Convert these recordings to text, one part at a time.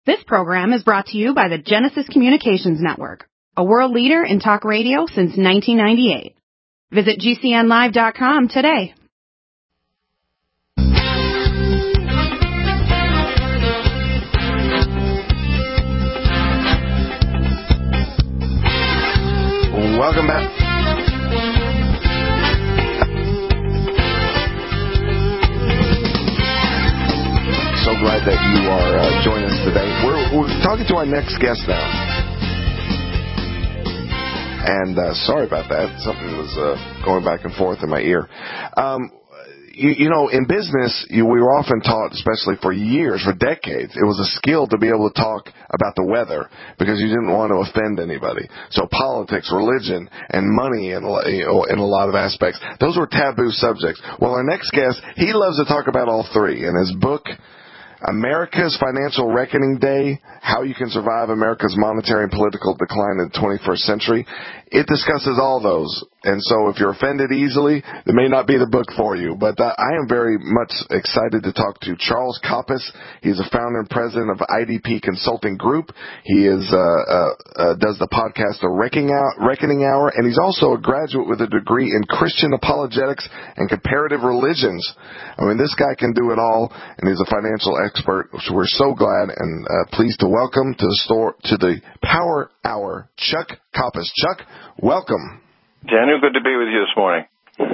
This program is brought to you by the Genesis Communications Network, a world leader in talk radio since 1998. Visit GCNlive.com today. Welcome back. So glad that you are joining us today. We're talking to our next guest now. And sorry about that. Something was going back and forth in my ear. You know, in business, we were often taught, especially for years, for decades, it was a skill to be able to talk about the weather because you didn't want to offend anybody. So politics, religion, and money in a lot of aspects, those were taboo subjects. Well, our next guest, he loves to talk about all three. In his book, America's Financial Reckoning Day, How You Can Survive America's Monetary and Political Decline in the 21st Century, it discusses all those. And so if you're offended easily, it may not be the book for you. But I am very much excited to talk to Charles Kopis. He's a founder and president of IDP Consulting Group. He does the podcast The Reckoning Hour, and he's also a graduate with a degree in Christian apologetics and comparative religions. I mean, this guy can do it all, and he's a financial expert. So we're so glad and pleased to welcome to the Power Hour, Chuck Kopis. Chuck, welcome. Daniel, good to be with you this morning.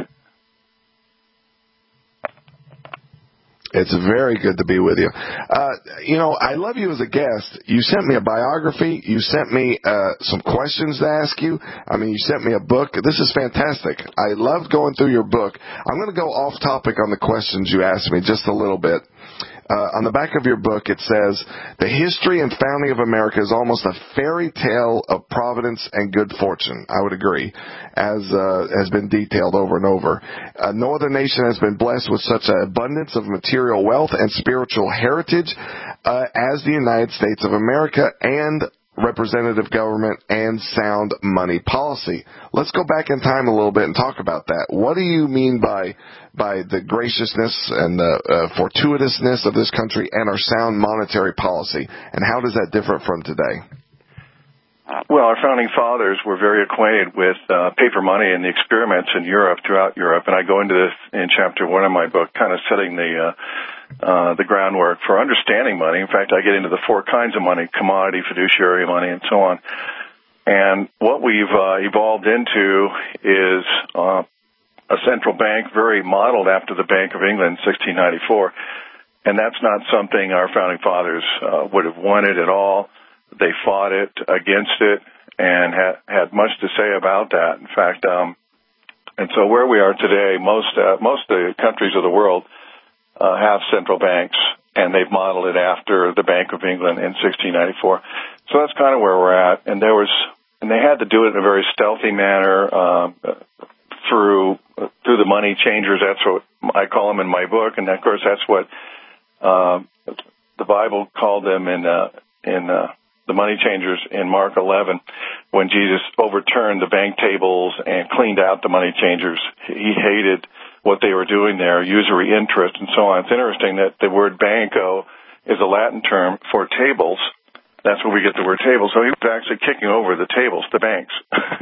It's very good to be with you. You know, I love you as a guest. You sent me a biography. You sent me some questions to ask you. I mean, you sent me a book. This is fantastic. I loved going through your book. I'm going to go off topic on the questions you asked me just a little bit. On the back of your book, it says, the history and founding of America is almost a fairy tale of providence and good fortune. I would agree, as has been detailed over and over. No other nation has been blessed with such an abundance of material wealth and spiritual heritage as the United States of America, and representative government and sound money policy. Let's go back in time a little bit and talk about that. What do you mean by the graciousness and the fortuitousness of this country and our sound monetary policy, and how does that differ from today? Well, our founding fathers were very acquainted with paper money and the experiments in Europe, throughout Europe, and I go into this in chapter 1 of my book, kind of setting the groundwork for understanding money. In fact, I get into the 4 kinds of money: commodity, fiduciary money, and so on. And what we've evolved into is a central bank very modeled after the Bank of England in 1694. And that's not something our founding fathers would have wanted at all. They fought it, against it, and had much to say about that. In fact, and so where we are today, most of the countries of the world have central banks, and they've modeled it after the Bank of England in 1694. So that's kind of where we're at. And they had to do it in a very stealthy manner through the money changers. That's what I call them in my book, and of course that's what the Bible called them in the money changers in Mark 11, when Jesus overturned the bank tables and cleaned out the money changers. He hated what they were doing there, usury interest and so on. It's interesting that the word banco is a Latin term for tables. That's where we get the word table. So he was actually kicking over the tables, the banks.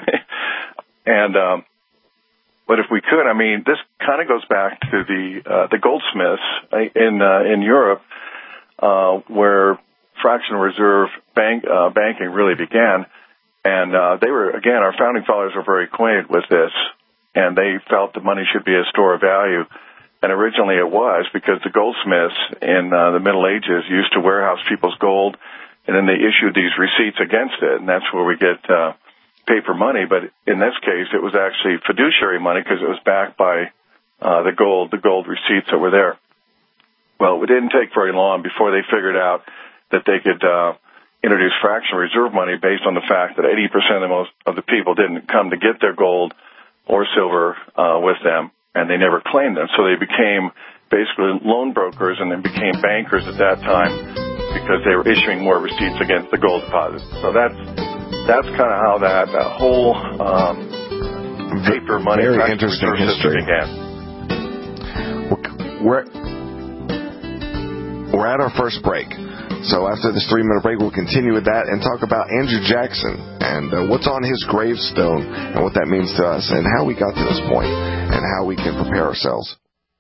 But if we could, I mean, this kind of goes back to the goldsmiths in Europe, where fractional reserve banking really began. And they were, again, our founding fathers were very acquainted with this, and they felt that money should be a store of value. And originally it was, because the goldsmiths in the Middle Ages used to warehouse people's gold, and then they issued these receipts against it, and that's where we get paper money. But in this case, it was actually fiduciary money because it was backed by the gold receipts that were there. Well, it didn't take very long before they figured out that they could introduce fractional reserve money based on the fact that 80% of the people didn't come to get their gold or silver with them, and they never claimed them. So they became basically loan brokers, and then became bankers at that time because they were issuing more receipts against the gold deposits. So that's kind of how that whole paper money very interesting history began. We're at our first break. So after this 3-minute break, we'll continue with that and talk about Andrew Jackson and what's on his gravestone and what that means to us and how we got to this point and how we can prepare ourselves.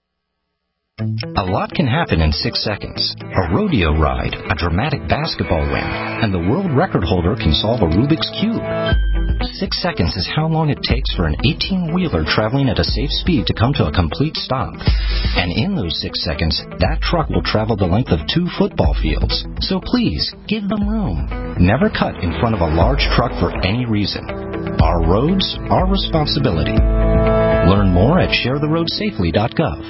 A lot can happen in 6 seconds. A rodeo ride, a dramatic basketball win, and the world record holder can solve a Rubik's Cube. 6 seconds is how long it takes for an 18-wheeler traveling at a safe speed to come to a complete stop. And in those 6 seconds, that truck will travel the length of 2 football fields. So please, give them room. Never cut in front of a large truck for any reason. Our roads, our responsibility. Learn more at sharetheroadsafely.gov.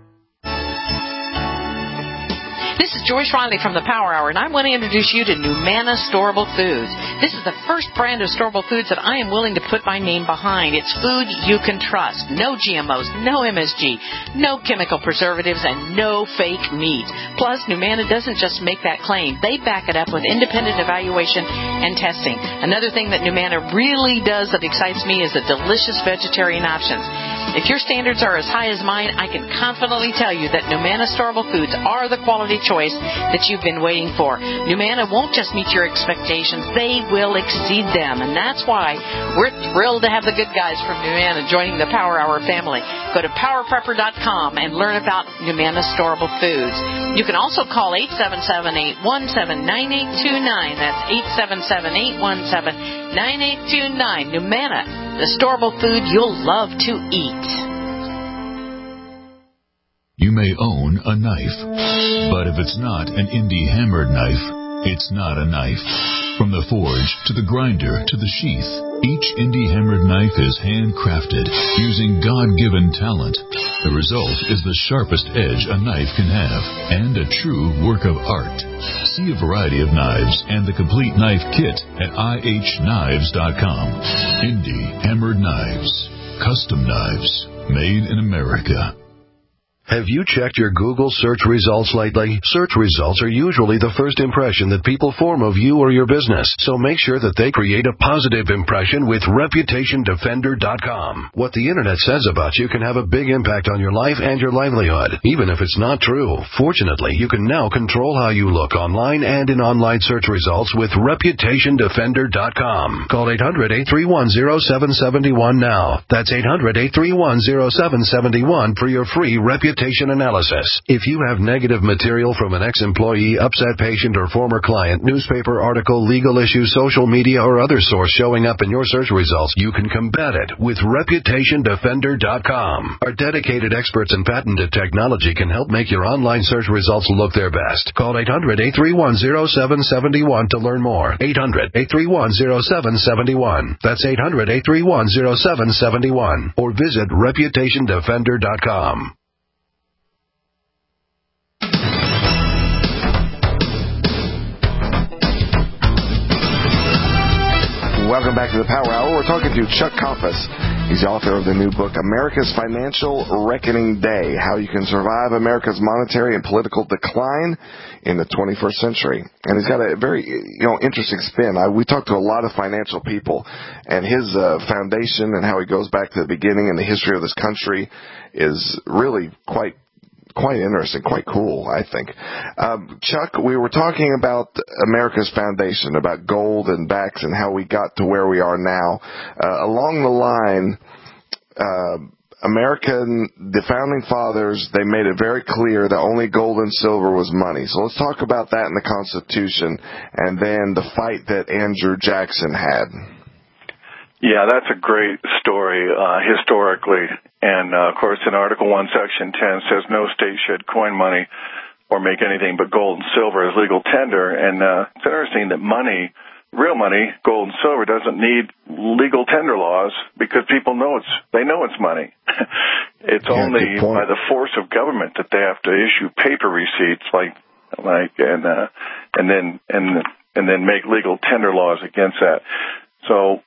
This is Joyce Riley from the Power Hour, and I want to introduce you to Numana Storable Foods. This is the first brand of storable foods that I am willing to put my name behind. It's food you can trust. No GMOs, no MSG, no chemical preservatives, and no fake meat. Plus, Numana doesn't just make that claim. They back it up with independent evaluation and testing. Another thing that Numana really does that excites me is the delicious vegetarian options. If your standards are as high as mine, I can confidently tell you that Numana Storable Foods are the quality choice that you've been waiting for. Numana won't just meet your expectations, they will exceed them. And that's why we're thrilled to have the good guys from Numana joining the Power Hour family. Go to powerprepper.com and learn about Numana Storable Foods. You can also call 877-817-9829. That's 877-817-9829. Numana, the storable food you'll love to eat. You may own a knife, but if it's not an indie hammered knife, it's not a knife. From the forge to the grinder to the sheath, each indie hammered knife is handcrafted using God-given talent. The result is the sharpest edge a knife can have and a true work of art. See a variety of knives and the complete knife kit at ihknives.com. Indie hammered knives, custom knives, made in America. Have you checked your Google search results lately? Search results are usually the first impression that people form of you or your business, so make sure that they create a positive impression with ReputationDefender.com. What the Internet says about you can have a big impact on your life and your livelihood, even if it's not true. Fortunately, you can now control how you look online and in online search results with ReputationDefender.com. Call 800-831-0771 now. That's 800-831-0771 for your free reputation analysis. If you have negative material from an ex-employee, upset patient, or former client, newspaper article, legal issue, social media, or other source showing up in your search results, you can combat it with ReputationDefender.com. Our dedicated experts and patented technology can help make your online search results look their best. Call 800-831-0771 to learn more. 800-831-0771. That's 800-831-0771. Or visit ReputationDefender.com. Welcome back to the Power Hour. We're talking to Chuck Compass. He's the author of the new book, America's Financial Reckoning Day, How You Can Survive America's Monetary and Political Decline in the 21st Century. And he's got a very, interesting spin. We talked to a lot of financial people, and his foundation and how he goes back to the beginning and the history of this country is really quite interesting, quite cool, I think. Chuck, we were talking about America's foundation, about gold and backs and how we got to where we are now. Along the line, the founding fathers, they made it very clear that only gold and silver was money. So let's talk about that in the Constitution and then the fight that Andrew Jackson had. Yeah, that's a great story historically. And, of course, in Article 1, Section 10 says no state should coin money or make anything but gold and silver as legal tender. And it's interesting that money, real money, gold and silver, doesn't need legal tender laws because people know they know it's money. It's only by the force of government that they have to issue paper receipts and then make legal tender laws against that. So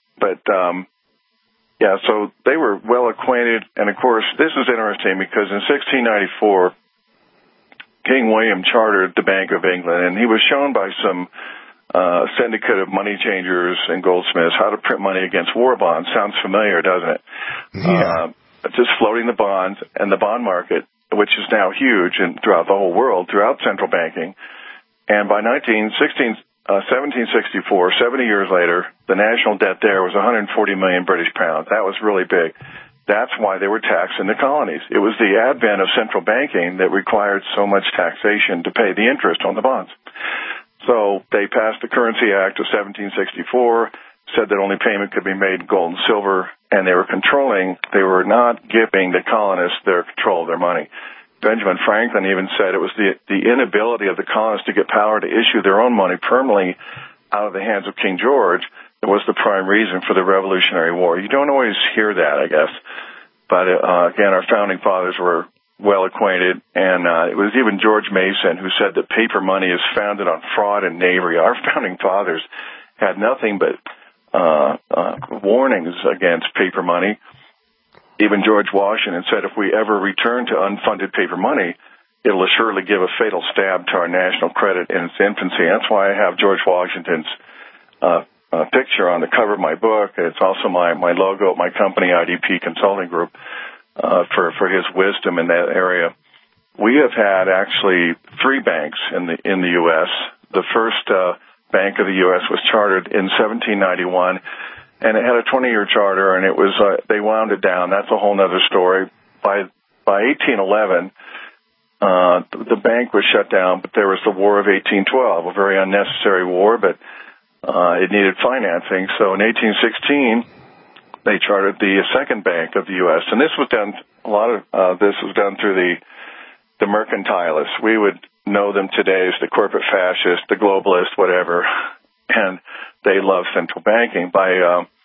so they were well acquainted, and of course, this is interesting because in 1694, King William chartered the Bank of England, and he was shown by some syndicate of money changers and goldsmiths how to print money against war bonds. Sounds familiar, doesn't it? Yeah. Just floating the bonds, and the bond market, which is now huge and throughout the whole world, throughout central banking, And by 1764, 70 years later, the national debt there was 140 million British pounds. That was really big. That's why they were taxed in the colonies. It was the advent of central banking that required so much taxation to pay the interest on the bonds. So they passed the Currency Act of 1764, said that only payment could be made in gold and silver, and they were not giving the colonists their control of their money. Benjamin Franklin even said it was the inability of the colonists to get power to issue their own money permanently out of the hands of King George that was the prime reason for the Revolutionary War. You don't always hear that, I guess. But, again, our founding fathers were well acquainted, and it was even George Mason who said that paper money is founded on fraud and knavery. Our founding fathers had nothing but warnings against paper money. Even George Washington said if we ever return to unfunded paper money, it'll assuredly give a fatal stab to our national credit in its infancy. That's why I have George Washington's picture on the cover of my book. It's also my logo at my company, IDP Consulting Group, for his wisdom in that area. We have had actually 3 banks in the U.S. The first Bank of the U.S. was chartered in 1791. And it had a 20-year charter, and it was they wound it down. That's a whole other story. By 1811, the bank was shut down, but there was the War of 1812, a very unnecessary war, but it needed financing. So in 1816, they chartered the second bank of the U.S., and this was done. A lot of this was done through the mercantilists. We would know them today as the corporate fascists, the globalists, whatever, and they love central banking. By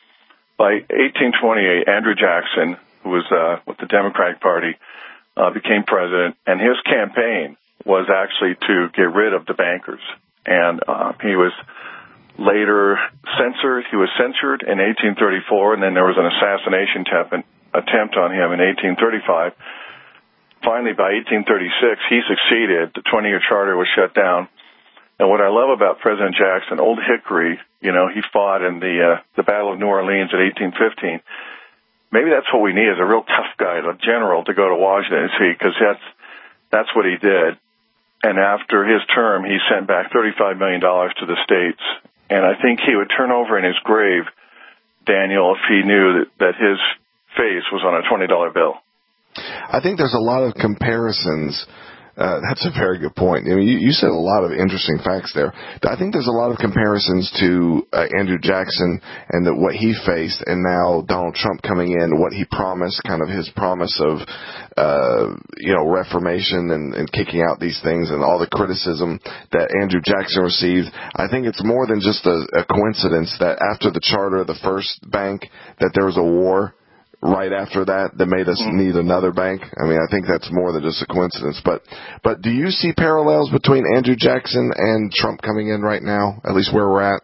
1828, Andrew Jackson, who was with the Democratic Party, became president, and his campaign was actually to get rid of the bankers. And he was later censored. He was censured in 1834, and then there was an assassination attempt on him in 1835. Finally, by 1836, he succeeded. The 20-year charter was shut down. And what I love about President Jackson, Old Hickory, he fought in the Battle of New Orleans in 1815. Maybe that's what we need is a real tough guy, a general, to go to Washington, because that's what he did. And after his term, he sent back $35 million to the states. And I think he would turn over in his grave, Daniel, if he knew that his face was on a $20 bill. I think there's a lot of comparisons. That's a very good point. I mean, you said a lot of interesting facts there. I think there's a lot of comparisons to Andrew Jackson and what he faced, and now Donald Trump coming in, what he promised, kind of his promise of, reformation and kicking out these things, and all the criticism that Andrew Jackson received. I think it's more than just a coincidence that after the charter of the first bank, that there was a war right after that made us need another bank. I mean, I think that's more than just a coincidence. But do you see parallels between Andrew Jackson and Trump coming in right now, at least where we're at?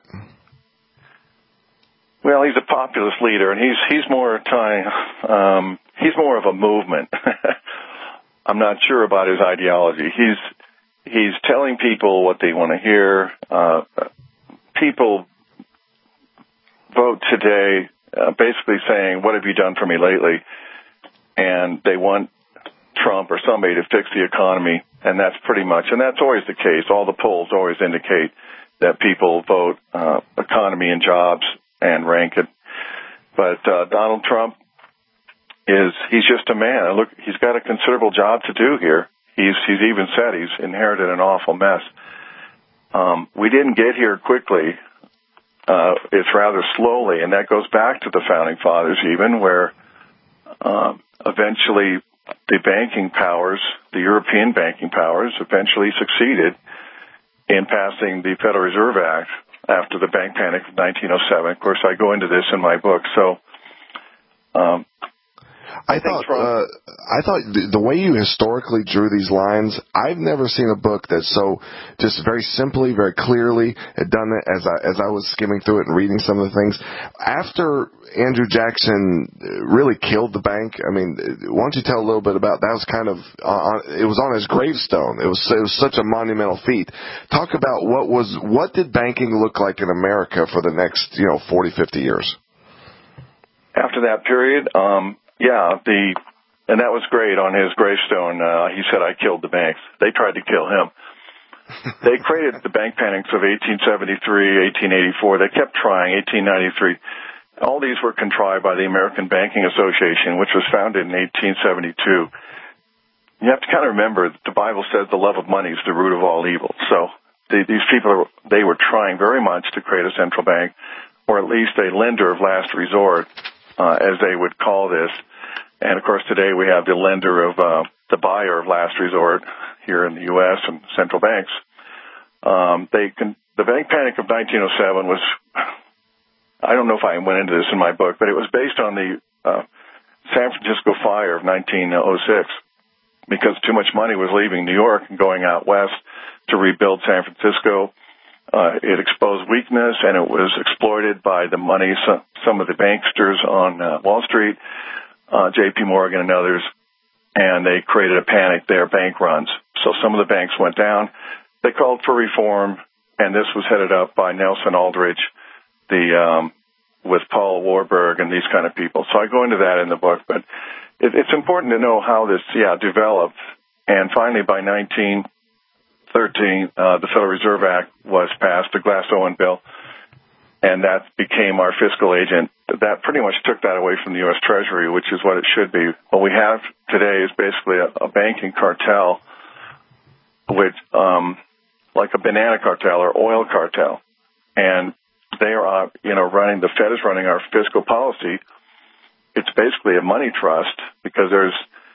Well, he's a populist leader, and he's more of a movement. I'm not sure about his ideology. He's telling people what they want to hear. People vote today basically saying, what have you done for me lately? And they want Trump or somebody to fix the economy, and that's always the case. All the polls always indicate that people vote economy and jobs and rank it. But Donald Trump he's just a man. Look, he's got a considerable job to do here. He's even said he's inherited an awful mess. We didn't get here quickly. It's rather slowly, and that goes back to the Founding Fathers even, where eventually the banking powers, the European banking powers, eventually succeeded in passing the Federal Reserve Act after the bank panic of 1907. Of course, I go into this in my book. So I thought the way you historically drew these lines, I've never seen a book that so just very simply, very clearly had done it as I was skimming through it and reading some of the things. After Andrew Jackson really killed the bank, I mean, why don't you tell a little bit about that? Was kind of it was on his gravestone. It was such a monumental feat. Talk about what did banking look like in America for the next 40, 50 years? After that period, and that was great on his gravestone. He said, I killed the banks. They tried to kill him. They created the bank panics of 1873, 1884. They kept trying, 1893. All these were contrived by the American Banking Association, which was founded in 1872. You have to kind of remember that the Bible says the love of money is the root of all evil. So these people, they were trying very much to create a central bank, or at least a lender of last resort, as they would call this. And, of course, today we have the lender of the buyer of last resort here in the U.S. and central banks. The bank panic of 1907 was, I don't know if I went into this in my book, but it was based on the San Francisco fire of 1906, because too much money was leaving New York and going out west to rebuild San Francisco. It exposed weakness, and it was exploited by the money, some of the banksters on Wall Street, J.P. Morgan and others, and they created a panic there, bank runs. So some of the banks went down. They called for reform, and this was headed up by Nelson Aldrich, with Paul Warburg and these kind of people. So I go into that in the book, but it's important to know how this, developed. And finally, by 1913, the Federal Reserve Act was passed, the Glass-Owen bill, and that became our fiscal agent. That pretty much took that away from the U.S. Treasury, which is what it should be. What we have today is basically a banking cartel, which, like a banana cartel or oil cartel. And they are, the Fed is running our fiscal policy. It's basically a money trust, because there's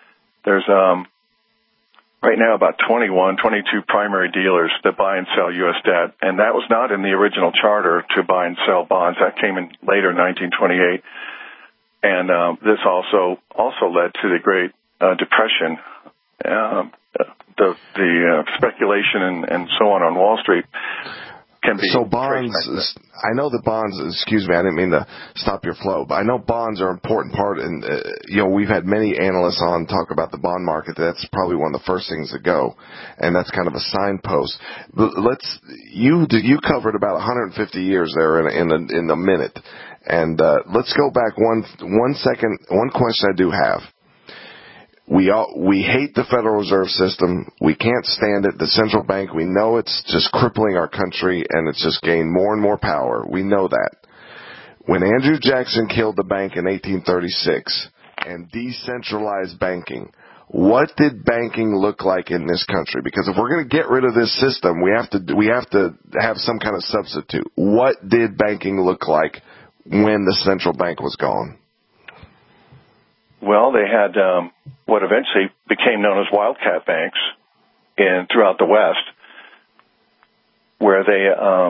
right now about 22 primary dealers that buy and sell U.S. debt, and that was not in the original charter to buy and sell bonds. That came in later, 1928, and this also led to the Great Depression, the speculation and so on Wall Street. So bonds, I know the bonds, excuse me, I didn't mean to stop your flow, but I know bonds are an important part, and, we've had many analysts on talk about the bond market. That's probably one of the first things to go, and that's kind of a signpost. You covered about 150 years there in a minute, and let's go back one second. One question I do have. We hate the Federal Reserve System. We can't stand it. The central bank, we know it's just crippling our country, and it's just gained more and more power. We know that. When Andrew Jackson killed the bank in 1836 and decentralized banking, what did banking look like in this country? Because if we're going to get rid of this system, we have to have some kind of substitute. What did banking look like when the central bank was gone? Well, they had what eventually became known as wildcat banks throughout the West, where they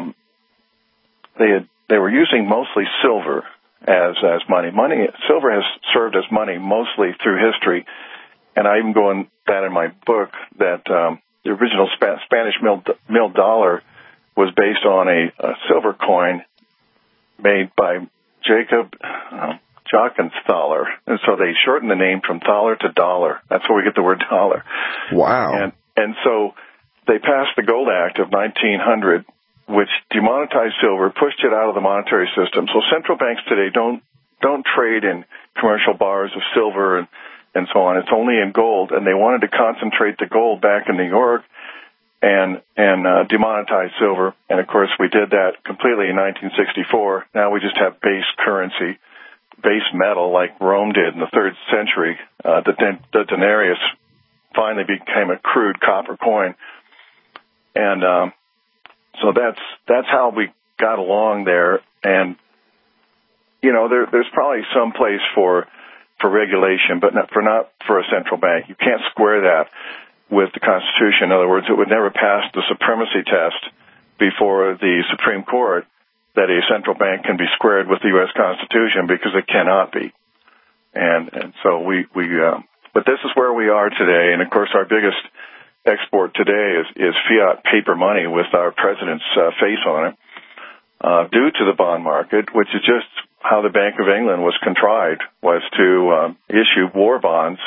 were using mostly silver as money. Silver has served as money mostly through history, and I even go in that in my book that the original Spanish milled dollar was based on a silver coin made by Jacob Jochenthaler, and so they shortened the name from thaler to dollar. That's where we get the word dollar. Wow. And so they passed the Gold Act of 1900, which demonetized silver, pushed it out of the monetary system. So central banks today don't trade in commercial bars of silver and so on. It's only in gold, and they wanted to concentrate the gold back in New York and demonetize silver. And, of course, we did that completely in 1964. Now we just have base currency, base metal, like Rome did in the 3rd century. The denarius finally became a crude copper coin. And so that's how we got along there. And, there's probably some place for regulation, but not for a central bank. You can't square that with the Constitution. In other words, it would never pass the supremacy test before the Supreme Court that a central bank can be squared with the U.S. Constitution, because it cannot be. And so but this is where we are today. And of course, our biggest export today is fiat paper money with our president's face on it, due to the bond market, which is just how the Bank of England was contrived, was to issue war bonds,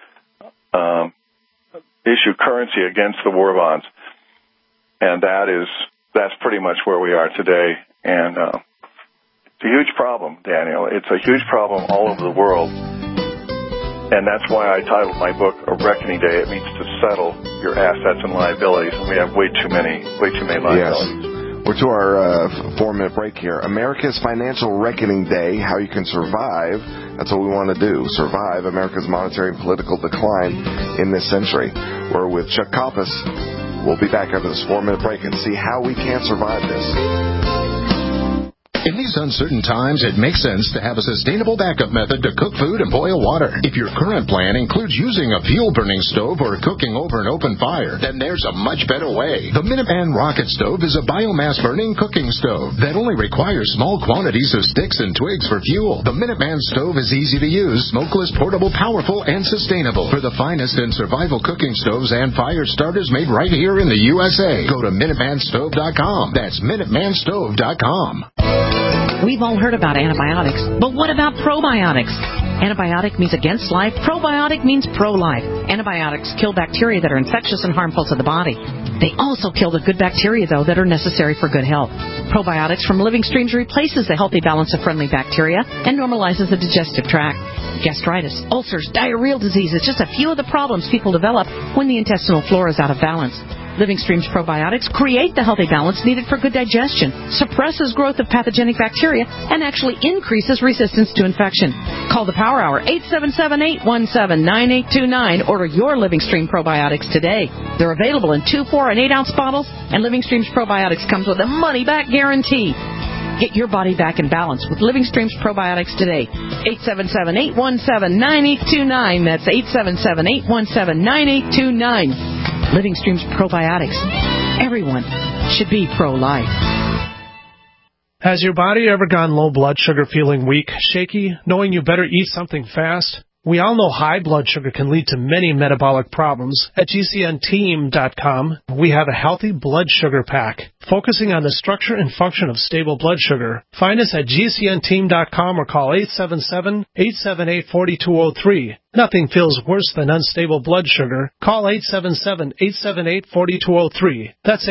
issue currency against the war bonds. And that's pretty much where we are today. And it's a huge problem, Daniel. It's a huge problem all over the world. And that's why I titled my book A Reckoning Day. It means to settle your assets and liabilities, and we have way too many liabilities. Yes. We're to our 4-minute break here. America's Financial Reckoning Day, how you can survive. That's what we want to do, survive America's monetary and political decline in this century. We're with Chuck Copus. We'll be back after this 4-minute break and see how we can survive this. In these uncertain times, it makes sense to have a sustainable backup method to cook food and boil water. If your current plan includes using a fuel-burning stove or cooking over an open fire, then there's a much better way. The Minuteman Rocket Stove is a biomass-burning cooking stove that only requires small quantities of sticks and twigs for fuel. The Minuteman Stove is easy to use, smokeless, portable, powerful, and sustainable. For the finest in survival cooking stoves and fire starters made right here in the USA, go to MinutemanStove.com. That's MinutemanStove.com. We've all heard about antibiotics, but what about probiotics? Antibiotic means against life. Probiotic means pro-life. Antibiotics kill bacteria that are infectious and harmful to the body. They also kill the good bacteria, though, that are necessary for good health. Probiotics from living streams replaces the healthy balance of friendly bacteria and normalizes the digestive tract. Gastritis, ulcers, diarrheal diseases, just a few of the problems people develop when the intestinal flora is out of balance. Living Streams probiotics create the healthy balance needed for good digestion, suppresses growth of pathogenic bacteria, and actually increases resistance to infection. Call the Power Hour, 877-817-9829. Order your Living Stream probiotics today. They're available in 2, 4, and 8-ounce bottles, and Living Streams probiotics comes with a money-back guarantee. Get your body back in balance with Living Streams probiotics today. 877-817-9829. That's 877-817-9829. Living Streams probiotics. Everyone should be pro-life. Has your body ever gone low blood sugar, feeling weak, shaky, knowing you better eat something fast? We all know high blood sugar can lead to many metabolic problems. At GCNteam.com, we have a healthy blood sugar pack, focusing on the structure and function of stable blood sugar. Find us at GCNteam.com or call 877-878-4203. Nothing feels worse than unstable blood sugar. Call 877-878-4203. That's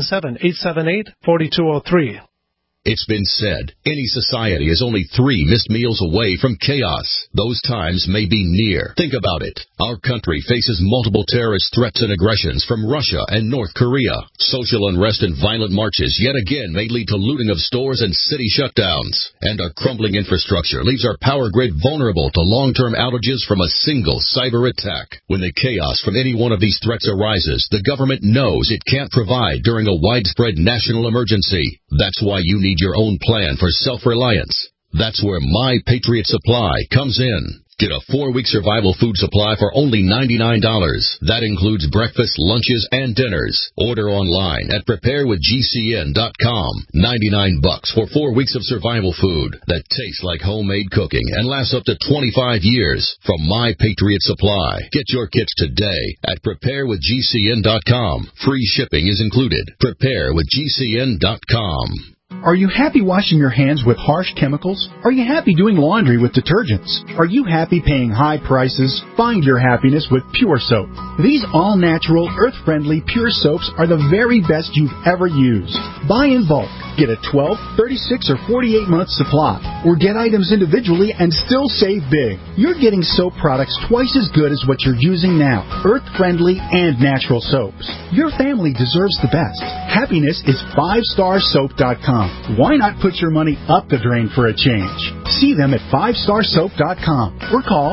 877-878-4203. It's been said, any society is only 3 missed meals away from chaos. Those times may be near. Think about it. Our country faces multiple terrorist threats and aggressions from Russia and North Korea. Social unrest and violent marches yet again may lead to looting of stores and city shutdowns. And our crumbling infrastructure leaves our power grid vulnerable to long-term outages from a single cyber attack. When the chaos from any one of these threats arises, the government knows it can't provide during a widespread national emergency. That's why you need your own plan for self-reliance. That's where My Patriot Supply comes in. Get a 4-week survival food supply for only $99. That includes breakfast, lunches, and dinners. Order online at preparewithgcn.com. $99 for 4 weeks of survival food that tastes like homemade cooking and lasts up to 25 years from My Patriot Supply. Get your kits today at preparewithgcn.com. Free shipping is included. Preparewithgcn.com. Are you happy washing your hands with harsh chemicals? Are you happy doing laundry with detergents? Are you happy paying high prices? Find your happiness with Pure Soap. These all-natural, earth-friendly Pure Soaps are the very best you've ever used. Buy in bulk. Get a 12, 36, or 48-month supply. Or get items individually and still save big. You're getting soap products twice as good as what you're using now. Earth-friendly and natural soaps. Your family deserves the best. Happiness is 5starsoap.com. Why not put your money up the drain for a change? See them at 5starsoap.com or call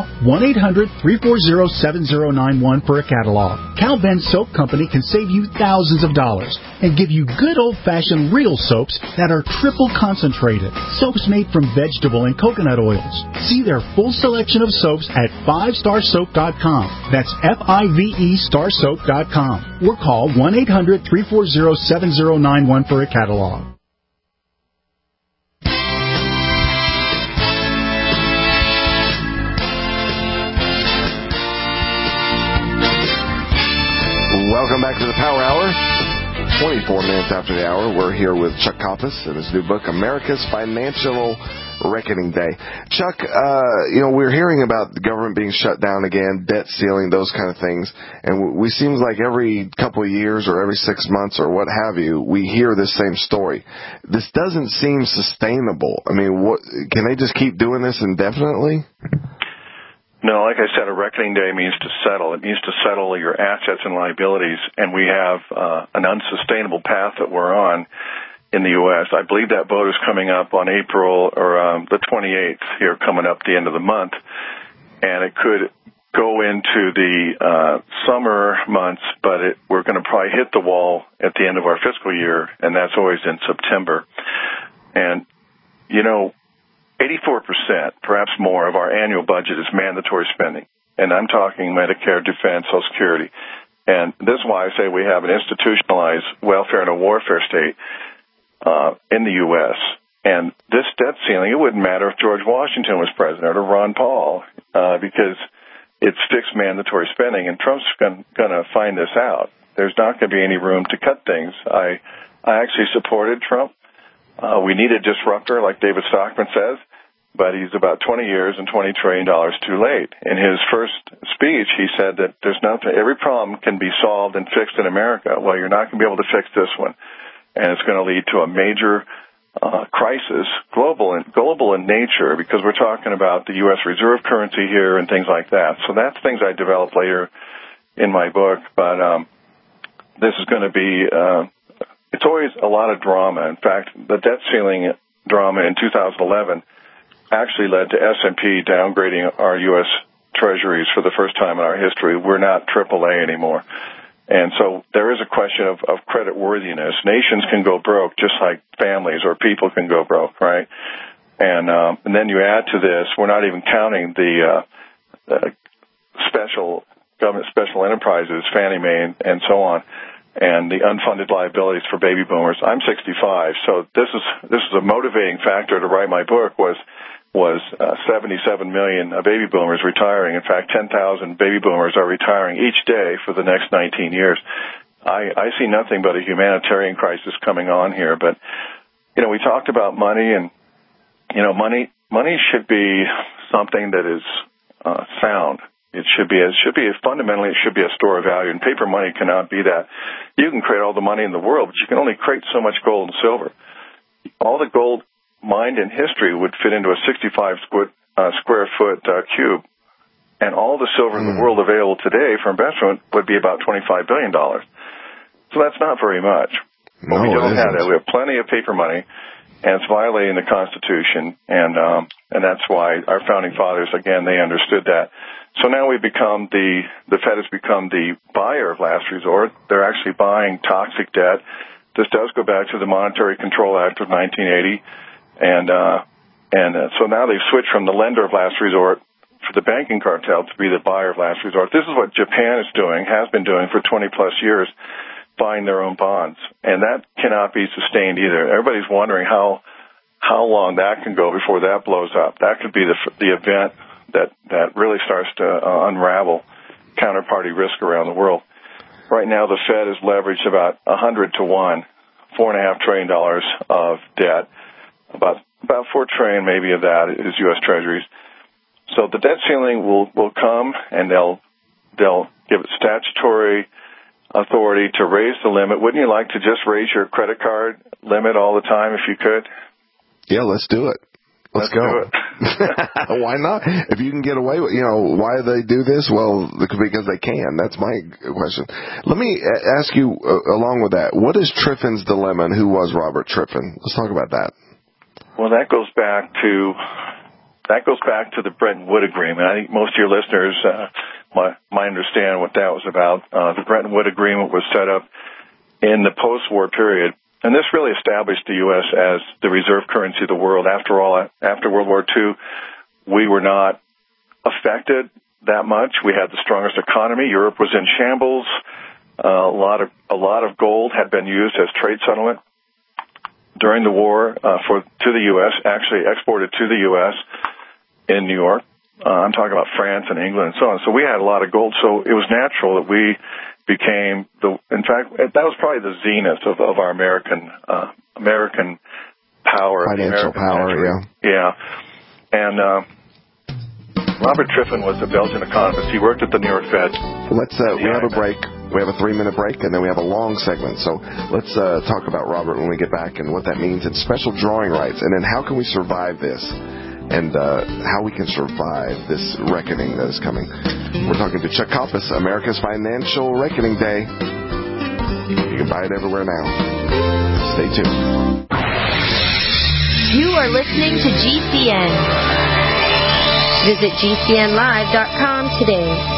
1-800-340-7091 for a catalog. Cal Ben Soap Company can save you thousands of dollars and give you good old-fashioned real soaps that are triple concentrated. Soaps made from vegetable and coconut oils. See their full selection of soaps at 5starsoap.com. That's F-I-V-E starsoap.com. Or call 1-800-340-7091 for a catalog. Welcome back to the Power Hour. 24 minutes after the hour, we're here with Chuck Copus and his new book, America's Financial Reckoning Day. Chuck, we're hearing about the government being shut down again, debt ceiling, those kind of things, and we seems like every couple of years or every 6 months or what have you, we hear this same story. This doesn't seem sustainable. I mean, can they just keep doing this indefinitely? No, like I said, a reckoning day means to settle. It means to settle your assets and liabilities, and we have an unsustainable path that we're on in the U.S. I believe that vote is coming up on April or the 28th here, coming up the end of the month, and it could go into the summer months, but we're going to probably hit the wall at the end of our fiscal year, and that's always in September. And, 84%, perhaps more, of our annual budget is mandatory spending. And I'm talking Medicare, defense, Social Security. And this is why I say we have an institutionalized welfare and a warfare state in the U.S. And this debt ceiling, it wouldn't matter if George Washington was president or Ron Paul, because it's fixed mandatory spending, and Trump's going to find this out. There's not going to be any room to cut things. I actually supported Trump. We need a disruptor, like David Stockman says, but he's about 20 years and $20 trillion too late. In his first speech, he said that there's nothing, every problem can be solved and fixed in America. Well, you're not going to be able to fix this one, and it's going to lead to a major crisis, global in nature, because we're talking about the U.S. reserve currency here and things like that. So that's things I developed later in my book, but this is going to be, it's always a lot of drama. In fact, the debt ceiling drama in 2011 actually led to S&P downgrading our U.S. treasuries for the first time in our history. We're not AAA anymore. And so there is a question of credit worthiness. Nations can go broke just like families or people can go broke, right? And then you add to this, we're not even counting the government special enterprises, Fannie Mae and so on, and the unfunded liabilities for baby boomers. I'm 65, so this is a motivating factor to write my book was 77 million baby boomers retiring. In fact, 10,000 baby boomers are retiring each day for the next 19 years. I see nothing but a humanitarian crisis coming on here. But, we talked about money, and, money should be something that is sound. It should be fundamentally, it should be a store of value, and paper money cannot be that. You can create all the money in the world, but you can only create so much gold and silver. All the gold mined in history would fit into a 65 square foot cube, and all the silver in the world available today for investment would be about $25 billion. So that's not very much. But we don't have that. We have plenty of paper money, and it's violating the Constitution, and that's why our founding fathers, again, they understood that. So now the Fed has become the buyer of last resort. They're actually buying toxic debt. This does go back to the Monetary Control Act of 1980. And so now they've switched from the lender of last resort for the banking cartel to be the buyer of last resort. This is what Japan is doing, has been doing for 20-plus years, buying their own bonds. And that cannot be sustained either. Everybody's wondering how long that can go before that blows up. That could be the event that really starts to unravel counterparty risk around the world. Right now, the Fed is leveraged about 100 to 1, $4.5 trillion of debt. About $4 trillion maybe of that is U.S. Treasuries. So the debt ceiling will come, and they'll give it statutory authority to raise the limit. Wouldn't you like to just raise your credit card limit all the time if you could? Yeah, let's do it. Let's go. Do it. Why not? If you can get away with, why do they do this? Well, because they can. That's my question. Let me ask you, along with that, what is Triffin's dilemma, and who was Robert Triffin? Let's talk about that. Well, that goes back to the Bretton Woods Agreement. I think most of your listeners might understand what that was about. The Bretton Woods Agreement was set up in the post-war period, and this really established the U.S. as the reserve currency of the world. After all, after World War II, we were not affected that much. We had the strongest economy. Europe was in shambles. A lot of gold had been used as trade settlement during the war to the U.S., actually exported to the U.S. in New York. I'm talking about France and England and so on. So we had a lot of gold. So it was natural that we became in fact, that was probably the zenith of our American power. Financial power, century. Yeah. And Robert Triffin was a Belgian economist. He worked at the New York Fed. We have a break. We have a 3-minute break, and then we have a long segment. So let's talk about Robert when we get back and what that means, and special drawing rights, and then how can we survive this? and how we can survive this reckoning that is coming. We're talking to Chuck Copus, America's Financial Reckoning Day. You can buy it everywhere now. Stay tuned. You are listening to GCN. Visit GCNlive.com today.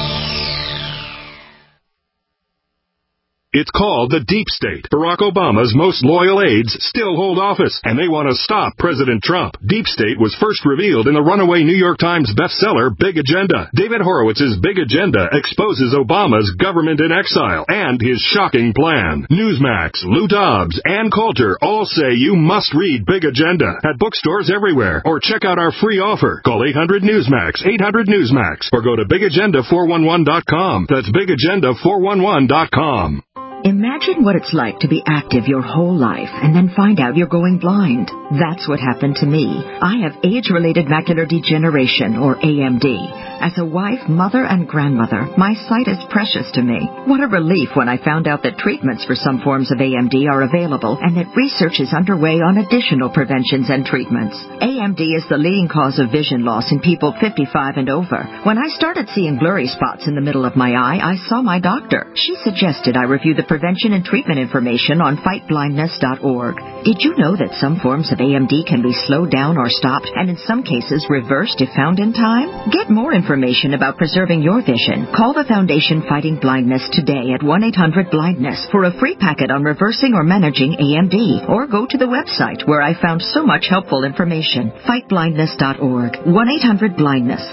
It's called the Deep State. Barack Obama's most loyal aides still hold office, and they want to stop President Trump. Deep State was first revealed in the runaway New York Times bestseller, Big Agenda. David Horowitz's Big Agenda exposes Obama's government in exile and his shocking plan. Newsmax, Lou Dobbs, and Coulter all say you must read Big Agenda at bookstores everywhere, or check out our free offer. Call 800-NEWSMAX, 800-NEWSMAX, or go to BigAgenda411.com. That's BigAgenda411.com. Imagine what it's like to be active your whole life and then find out you're going blind. That's what happened to me. I have age-related macular degeneration, or AMD. As a wife, mother, and grandmother, my sight is precious to me. What a relief when I found out that treatments for some forms of AMD are available and that research is underway on additional preventions and treatments. AMD is the leading cause of vision loss in people 55 and over. When I started seeing blurry spots in the middle of my eye, I saw my doctor. She suggested I review the prevention and treatment information on fightblindness.org. Did you know that some forms of AMD can be slowed down or stopped, and in some cases reversed if found in time? Get more information about preserving your vision. Call the Foundation Fighting Blindness today at 1-800-BLINDNESS for a free packet on reversing or managing AMD, or go to the website where I found so much helpful information, fightblindness.org, 1-800-BLINDNESS,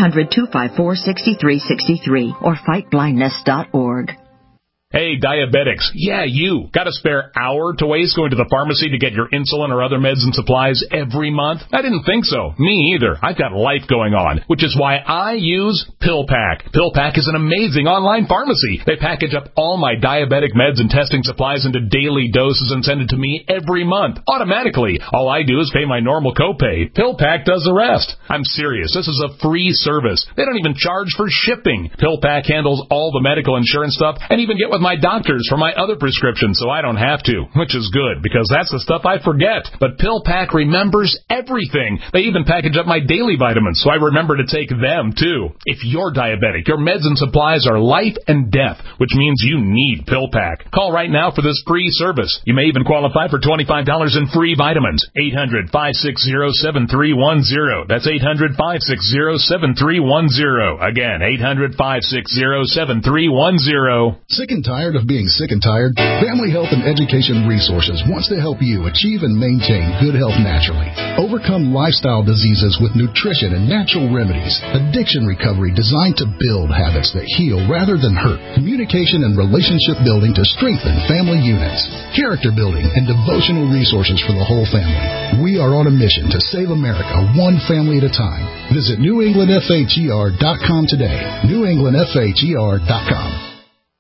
1-800-254-6363, or fightblindness.org. Hey, diabetics. Yeah, you. Got a spare hour to waste going to the pharmacy to get your insulin or other meds and supplies every month? I didn't think so. Me either. I've got life going on, which is why I use PillPack. PillPack is an amazing online pharmacy. They package up all my diabetic meds and testing supplies into daily doses and send it to me every month, automatically. All I do is pay my normal copay. PillPack does the rest. I'm serious. This is a free service. They don't even charge for shipping. PillPack handles all the medical insurance stuff and even get with my doctors for my other prescriptions, so I don't have to, which is good because that's the stuff I forget. But PillPack remembers everything. They even package up my daily vitamins, so I remember to take them too. If you're diabetic, your meds and supplies are life and death, which means you need PillPack. Call right now for this free service. You may even qualify for $25 in free vitamins. 800-560-7310. That's 800-560-7310. Again, 800-560-7310. Sick and tired of being sick and tired? Family Health and Education Resources wants to help you achieve and maintain good health naturally. Overcome lifestyle diseases with nutrition and natural remedies. Addiction recovery designed to build habits that heal rather than hurt. Communication and relationship building to strengthen family units. Character building and devotional resources for the whole family. We are on a mission to save America one family at a time. Visit NewEnglandFHER.com today. NewEnglandFHER.com.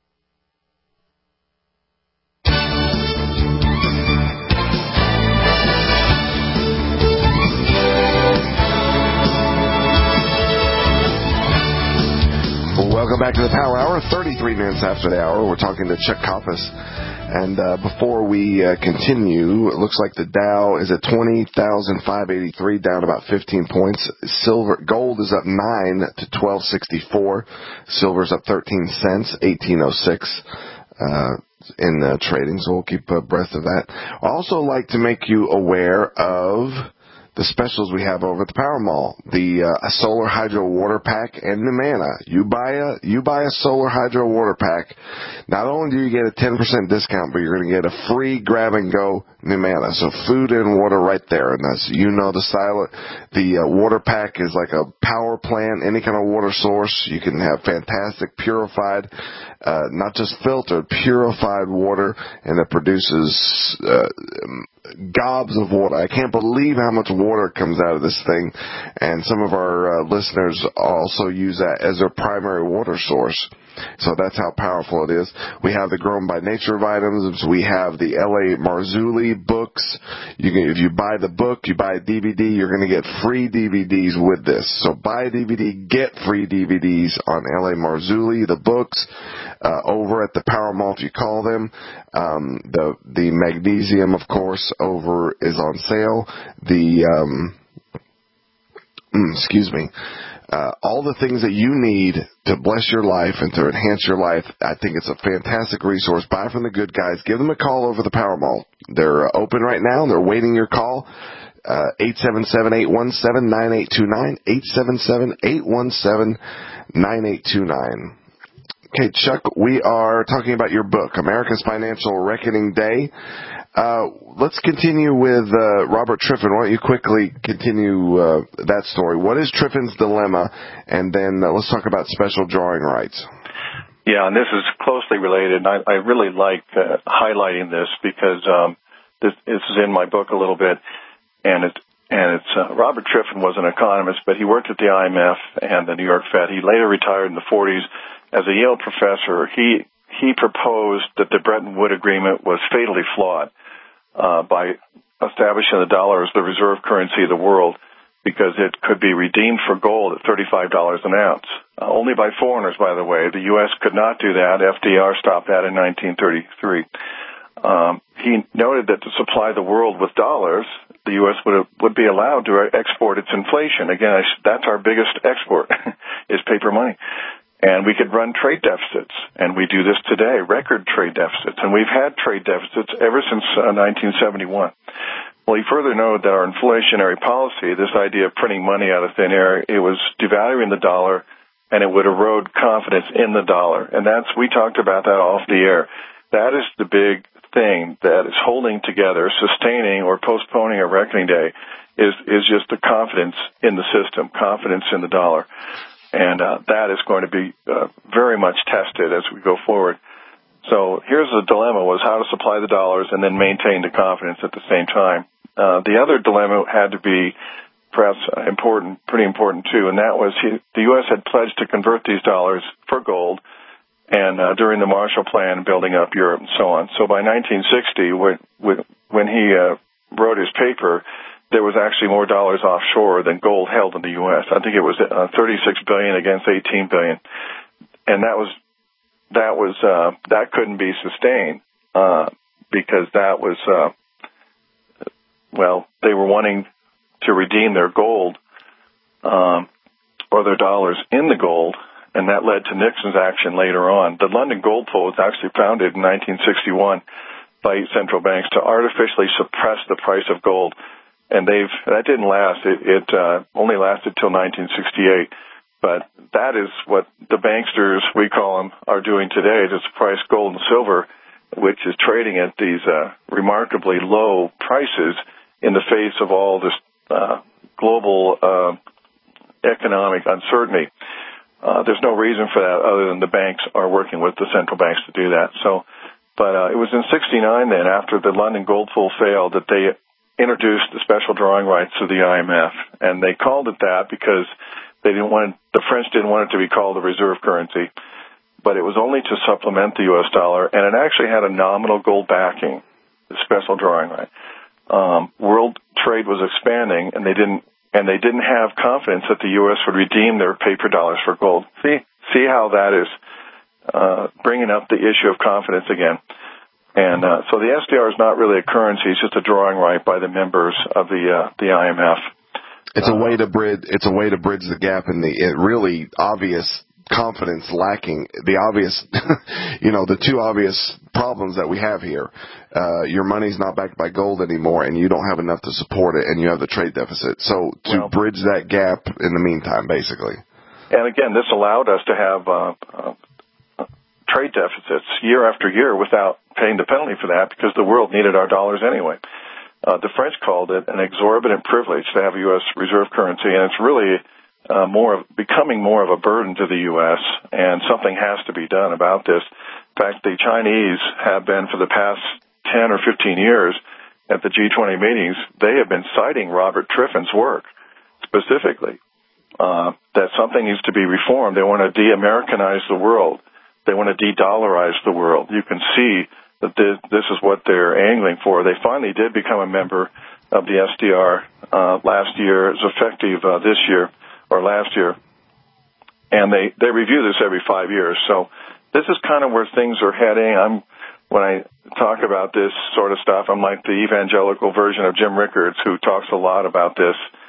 Welcome back to the Power Hour, 33 minutes after the hour. We're talking to Chuck Copus. And before we continue, it looks like the Dow is at 20,583, down about 15 points. Gold is up 9 to 1264. Silver's up 13 cents, 1806. In trading, so we'll keep abreast of that. I'd also like to make you aware of the specials we have over at the Power Mall. The a solar hydro water pack and Numana. You buy a solar hydro water pack, not only do you get a 10% discount, but you're going to get a free grab and go Numana. So food and water right there. And that's, the water pack is like a power plant, any kind of water source. You can have fantastic purified, not just filtered, purified water, and it produces gobs of water. I can't believe how much water comes out of this thing, and some of our listeners also use that as their primary water source. So that's how powerful it is. We have the Grown by Nature vitamins. We have the L.A. Marzulli books. If you buy the book, you buy a DVD, you're going to get free DVDs with this. So buy a DVD, get free DVDs on L.A. Marzulli, the books, over at the Power Mall if you call them. The magnesium, of course, is on sale. excuse me, all the things that you need to bless your life and to enhance your life. I think it's a fantastic resource. Buy from the good guys. Give them a call over the Power Mall. They're open right now. They're waiting your call. 877-817-9829. 877-817-9829. Okay, Chuck, we are talking about your book, America's Financial Reckoning Day. Let's continue with Robert Triffin. Why don't you quickly continue that story? What is Triffin's dilemma? And then let's talk about special drawing rights. Yeah, and this is closely related. And I really like highlighting this because this is in my book a little bit. And it's Robert Triffin was an economist, but he worked at the IMF and the New York Fed. He later retired in the 40s. As a Yale professor, he proposed that the Bretton Woods Agreement was fatally flawed by establishing the dollar as the reserve currency of the world because it could be redeemed for gold at $35 an ounce. Only by foreigners, by the way. The U.S. could not do that. FDR stopped that in 1933. He noted that to supply the world with dollars, the U.S. would be allowed to export its inflation. Again, that's our biggest export, is paper money. And we could run trade deficits, and we do this today, record trade deficits. And we've had trade deficits ever since 1971. Well, he further noted that our inflationary policy, this idea of printing money out of thin air, it was devaluing the dollar, and it would erode confidence in the dollar. And we talked about that off the air. That is the big thing that is holding together, sustaining or postponing a reckoning day, is just the confidence in the system, confidence in the dollar. And that is going to be very much tested as we go forward. So here's the dilemma, was how to supply the dollars and then maintain the confidence at the same time. The other dilemma had to be perhaps pretty important too, and that was the U.S. had pledged to convert these dollars for gold and during the Marshall Plan, building up Europe and so on. So by 1960, when he wrote his paper, there was actually more dollars offshore than gold held in the U.S. I think it was 36 billion against 18 billion, and that couldn't be sustained because that was they were wanting to redeem their gold or their dollars in the gold, and that led to Nixon's action later on. The London Gold Pool was actually founded in 1961 by 8 central banks to artificially suppress the price of gold. And that didn't last. It only lasted till 1968. But that is what the banksters, we call them, are doing today to suppress gold and silver, which is trading at these remarkably low prices in the face of all this global economic uncertainty. There's no reason for that other than the banks are working with the central banks to do that. But it was in 1969 then, after the London Gold Pool failed, that they introduced the special drawing rights to the IMF, and they called it that because the French didn't want it to be called the reserve currency, but it was only to supplement the U.S. dollar, and it actually had a nominal gold backing, the special drawing right. World trade was expanding, and they didn't have confidence that the U.S. would redeem their paper dollars for gold. See how that is bringing up the issue of confidence again. And so the SDR is not really a currency; it's just a drawing right by the members of the IMF. It's a way to bridge. It's a way to bridge the gap in the really obvious confidence lacking. The obvious, the two obvious problems that we have here. Your money's not backed by gold anymore, and you don't have enough to support it, and you have the trade deficit. So to bridge that gap in the meantime, basically. And again, this allowed us to have trade deficits year after year without paying the penalty for that because the world needed our dollars anyway. The French called it an exorbitant privilege to have a U.S. reserve currency, and it's really becoming more of a burden to the U.S., and something has to be done about this. In fact, the Chinese have been, for the past 10 or 15 years, at the G20 meetings, they have been citing Robert Triffin's work specifically, that something needs to be reformed. They want to de-Americanize the world. They want to de-dollarize the world. You can see that this is what they're angling for. They finally did become a member of the SDR last year. It's effective this year or last year. And they review this every 5 years. So this is kind of where things are heading. When I talk about this sort of stuff, I'm like the evangelical version of Jim Rickards, who talks a lot about this.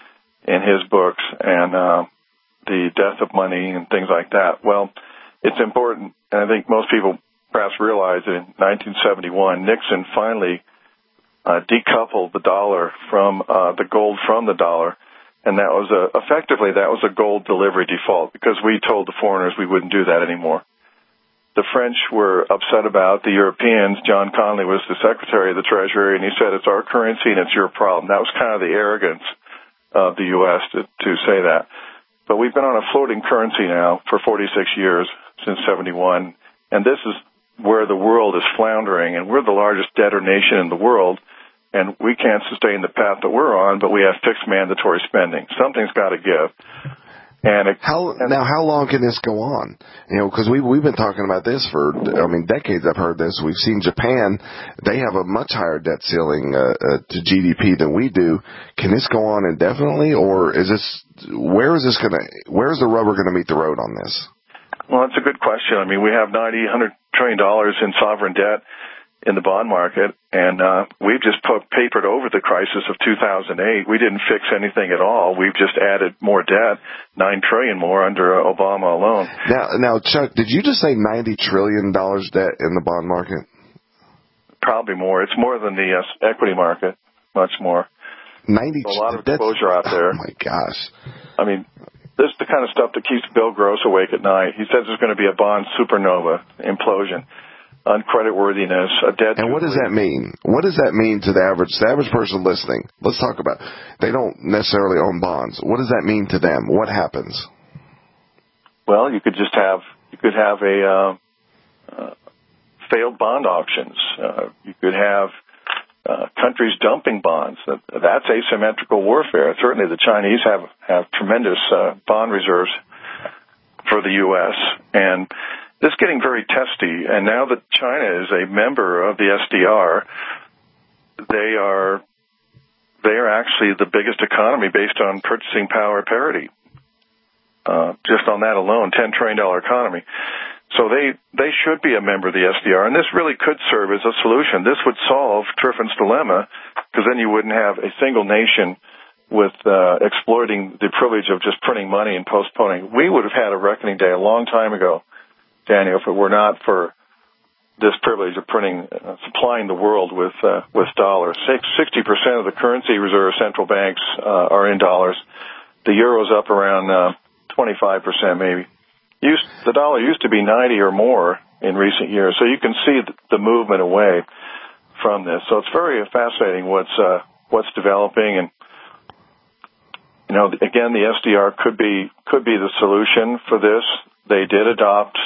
in his books, and the death of money and things like that. Well, it's important, and I think most people perhaps realize that in 1971, Nixon finally decoupled the dollar from the gold from the dollar, and that was effectively that was a gold delivery default, because we told the foreigners we wouldn't do that anymore. The French were upset about the Europeans. John Connolly was the Secretary of the Treasury, and he said, it's our currency and it's your problem. That was kind of the arrogance of the U.S. to say that. But we've been on a floating currency now for 46 years, since 71, and this is where the world is floundering, and we're the largest debtor nation in the world, and we can't sustain the path that we're on, but we have fixed mandatory spending. Something's got to give. And how long can this go on? You know, because we've been talking about this for, decades. I've heard this. We've seen Japan; they have a much higher debt ceiling to GDP than we do. Can this go on indefinitely, or is this? Where is the rubber going to meet the road on this? Well, that's a good question. I mean, we have $100 trillion in sovereign debt in the bond market, and we've just papered over the crisis of 2008. We didn't fix anything at all. We've just added more debt, $9 trillion more under Obama alone. Now, Chuck, did you just say $90 trillion debt in the bond market? Probably more. It's more than the equity market, much more. A lot of exposure out there. Oh, my gosh. I mean, this is the kind of stuff that keeps Bill Gross awake at night. He says there's going to be a bond supernova implosion. Uncreditworthiness, a debt. And what does that mean? What does that mean to the average person listening? Let's talk about it. They don't necessarily own bonds. What does that mean to them? What happens? Well, you could have a failed bond auctions. You could have countries dumping bonds. That's asymmetrical warfare. Certainly, the Chinese have tremendous bond reserves for the U.S. and this is getting very testy, and now that China is a member of the SDR, they are actually the biggest economy based on purchasing power parity. Just on that alone, $10 trillion economy. So they should be a member of the SDR, and this really could serve as a solution. This would solve Triffin's dilemma, because then you wouldn't have a single nation with exploiting the privilege of just printing money and postponing. We would have had a reckoning day a long time ago, Daniel, if it were not for this privilege of printing, supplying the world with dollars. 60% of the currency reserve central banks are in dollars. The euro's up around 25%, maybe. The dollar used to be 90 or more in recent years, so you can see the movement away from this. So it's very fascinating what's developing, and again, the SDR could be the solution for this. They did adopt.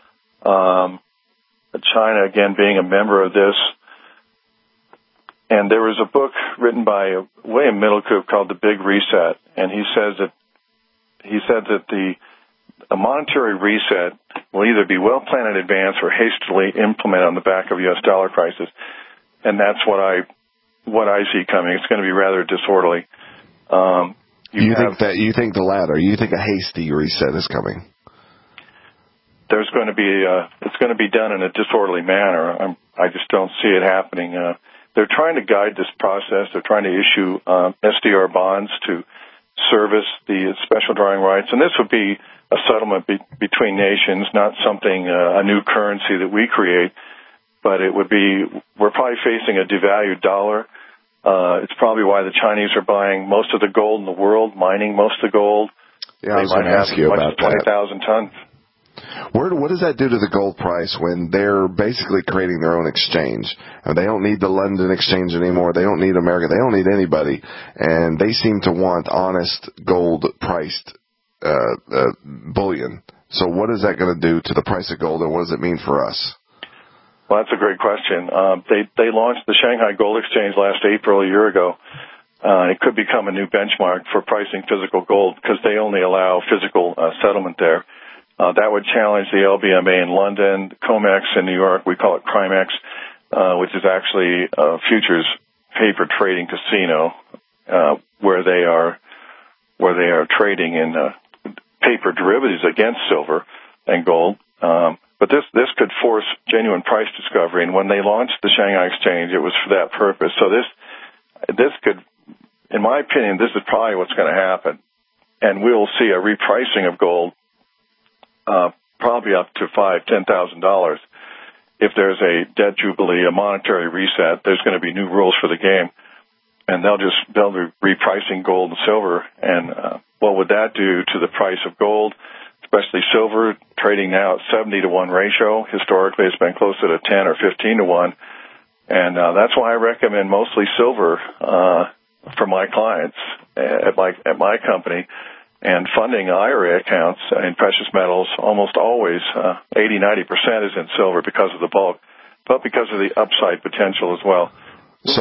China, again, being a member of this. And there was a book written by William Middlecoop called The Big Reset, and he said that a monetary reset will either be well planned in advance or hastily implemented on the back of U.S. dollar crisis. And that's what I see coming. It's going to be rather disorderly. You think the latter? You think a hasty reset is coming? There's going to be it's going to be done in a disorderly manner. I just don't see it happening. They're trying to guide this process. They're trying to issue SDR bonds to service the special drawing rights, and this would be a settlement between nations, not something a new currency that we create. But it would be. We're probably facing a devalued dollar. It's probably why the Chinese are buying most of the gold in the world, mining most of the gold. Yeah, I was going to ask you about that. 20,000 tons. What does that do to the gold price when they're basically creating their own exchange? They don't need the London exchange anymore. They don't need America. They don't need anybody. And they seem to want honest gold-priced bullion. So what is that going to do to the price of gold, and what does it mean for us? Well, that's a great question. They launched the Shanghai Gold Exchange last April, a year ago. It could become a new benchmark for pricing physical gold because they only allow physical settlement there. That would challenge the LBMA in London, COMEX in New York. We call it CRIMEX, which is actually a futures paper trading casino, where they are trading in paper derivatives against silver and gold. But this could force genuine price discovery. And when they launched the Shanghai Exchange, it was for that purpose. So this could, in my opinion, this is probably what's going to happen. And we'll see a repricing of gold probably up to $5,000, $10,000. If there's a debt jubilee, a monetary reset, there's going to be new rules for the game. And they'll be repricing gold and silver. And what would that do to the price of gold, especially silver, trading now at 70-to-1 ratio? Historically, it's been closer to 10 or 15-to-1. And that's why I recommend mostly silver for my clients at my company. And funding IRA accounts in precious metals, almost always 80-90% is in silver because of the bulk, but because of the upside potential as well. So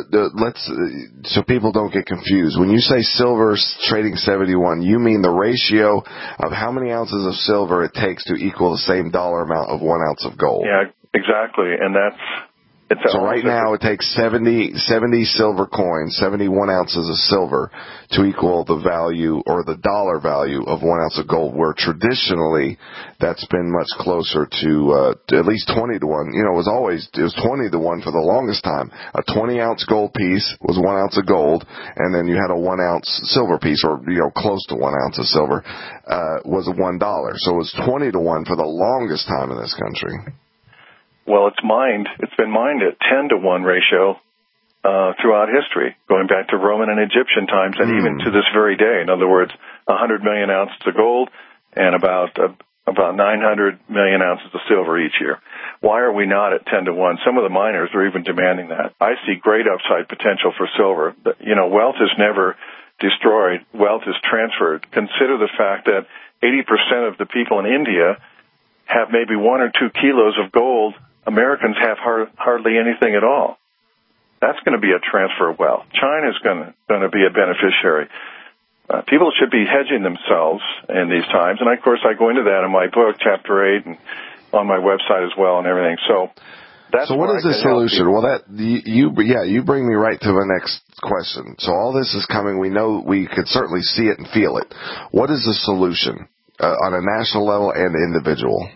so people don't get confused. When you say silver's trading 71, you mean the ratio of how many ounces of silver it takes to equal the same dollar amount of 1 ounce of gold. Yeah, exactly. And so right now it takes 70 silver coins, 71 ounces of silver to equal the value or the dollar value of 1 ounce of gold, where traditionally that's been much closer to at least 20-to-1. You know, it was 20-to-1 for the longest time. A 20-ounce gold piece was 1 ounce of gold, and then you had a 1 ounce silver piece, or, you know, close to 1 ounce of silver, was $1. So it was 20-to-1 for the longest time in this country. Well, it's been mined at 10-to-1 ratio throughout history, going back to Roman and Egyptian times, and even to this very day. In other words, 100 million ounces of gold and about 900 million ounces of silver each year. Why are we not at 10-to-1? Some of the miners are even demanding that. I see great upside potential for silver. You know, wealth is never destroyed. Wealth is transferred. Consider the fact that 80% of the people in India have maybe 1 or 2 kilos of gold. Americans have hardly anything at all. That's going to be a transfer of wealth. China's going to be a beneficiary. People should be hedging themselves in these times, and of course I go into that in my book, Chapter 8, and on my website as well, and everything. So that's what is the solution? Well, you bring me right to the next question. So all this is coming. We know we could certainly see it and feel it. What is the solution on a national level and individual?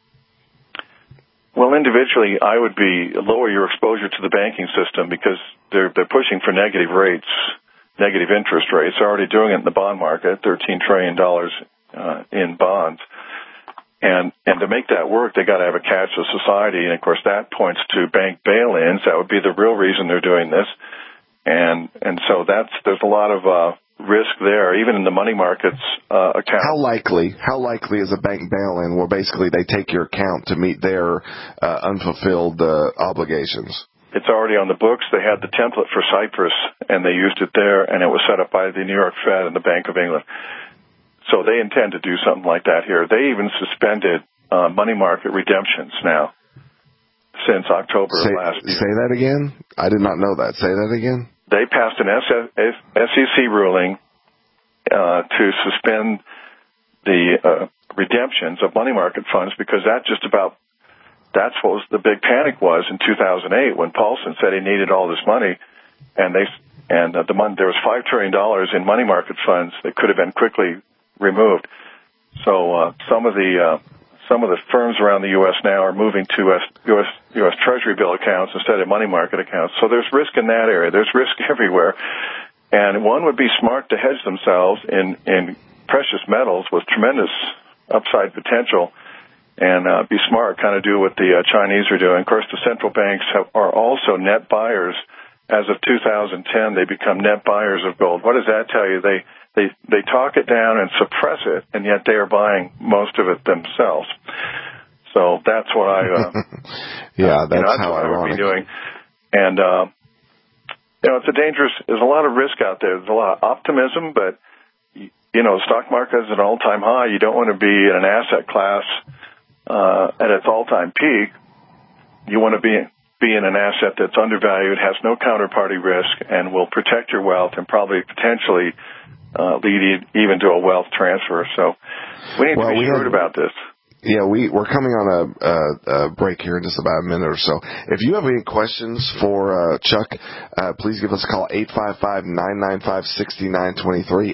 Well, individually, I would be lower your exposure to the banking system because they're pushing for negative rates, negative interest rates. They're already doing it in the bond market, $13 trillion in bonds. And to make that work, they got to have a cashless society. And of course, that points to bank bail-ins. That would be the real reason they're doing this. And so there's a lot of risk there, even in the money markets account. How likely is a bank bail-in where basically they take your account to meet their unfulfilled obligations? It's already on the books. They had the template for Cyprus, and they used it there, and it was set up by the New York Fed and the Bank of England. So they intend to do something like that here. They even suspended money market redemptions now since October of last year. Say that again? I did not know that. Say that again? They passed an SEC ruling to suspend the redemptions of money market funds because that's what was the big panic was in 2008 when Paulson said he needed all this money, and there was $5 trillion in money market funds that could have been quickly removed. So some of the firms around the U.S. now are moving to U.S. Treasury bill accounts instead of money market accounts. So there's risk in that area. There's risk everywhere. And one would be smart to hedge themselves in precious metals with tremendous upside potential and be smart, kind of do what the Chinese are doing. Of course, the central banks are also net buyers. As of 2010, they become net buyers of gold. What does that tell you? They talk it down and suppress it, and yet they are buying most of it themselves. So that's what that's how I would be doing. And there's a lot of risk out there. There's a lot of optimism, but the stock market is at an all-time high. You don't want to be in an asset class at its all-time peak. You want to be in an asset that's undervalued, has no counterparty risk, and will protect your wealth and probably potentially lead even to a wealth transfer. So we need to be shrewd about this. Yeah, we're coming on a break here in just about a minute or so. If you have any questions for Chuck, please give us a call, 855-995-6923,